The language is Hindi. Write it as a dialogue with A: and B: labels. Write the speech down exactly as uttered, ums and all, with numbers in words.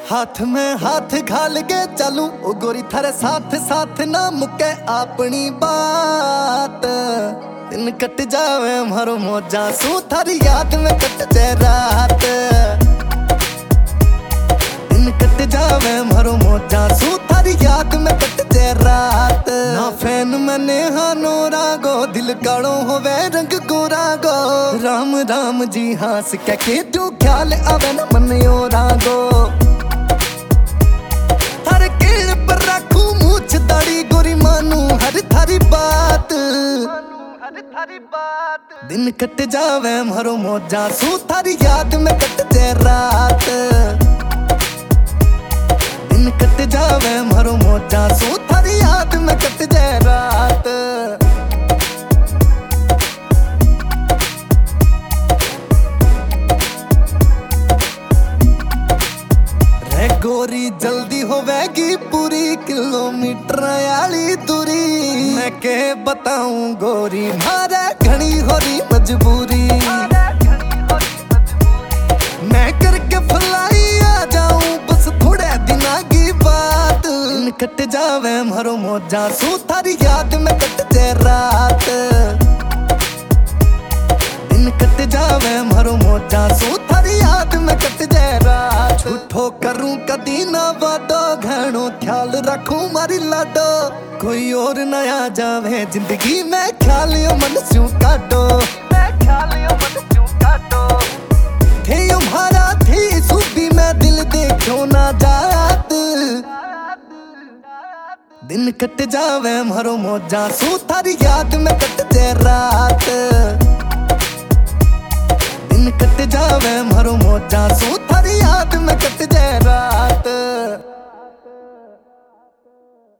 A: हाथ में हाथ घाल के चलूं ओ गोरी थारे साथ साथ ना मुके अपनी बात। दिन कट जावे मारो मौजा सू थारी याद में कट जाए रात। दिन कट जावे मारो मौजा सू थारी याद में कट जाए रात। ना फैन मने हानो रागो दिल कालो होवे रंग गोरा गो। राम राम जी हास के के तू ख्याल आवे न मन ओ रागो। थारे केड़ पर रखू मूछ दाढ़ी गोरी मानू हर थारी बात। थारी बात दिन कट जावे मारो मौजा सू थारी याद में कट जाए रात। दिन कट जावे मारो मौजा सू थारी याद में कट जाए रात। रे गोरी जल्दी होवेगी पूरी किलोमीटर आली दूरी। मैं के बताऊं गोरी मारे घनी हो रही मजबूरी। मैं करके फलाई आ जाऊं बस थोड़े दिना की बात। दिन कट जावे मारो मौजा सू थारी याद में कट जाए रात। दिन कट जावे मारो मौजा सू थारी याद में कट जाए रात। झूठो करूं कदी ना वादो घणो ख्याल रखूं मारी लाडो। कोई और नया जावे जिंदगी में ख्याल यो मन स्यों काटो। मैं ख्याल यो मन स्यों काटो। थे यो मारा थी सूबी में दिल देखो ना जात। दिन कट जावे मारो मौजा सू थारी याद में कट जाए रात। दिन कट जावे मारो मौजा सू